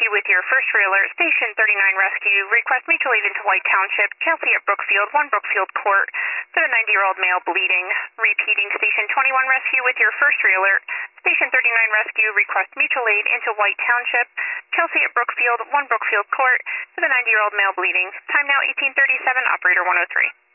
Rescue with your first alert. Station 39 Rescue. Request mutual aid into White Township. Kelsey at Brookfield, 1 Brookfield Court. For the 90-year-old male bleeding. Repeating, Station 21 Rescue with your first alert. Station 39 Rescue. Request mutual aid into White Township. Kelsey at Brookfield, 1 Brookfield Court. For the 90-year-old male bleeding. Time now 18:37. Operator 103.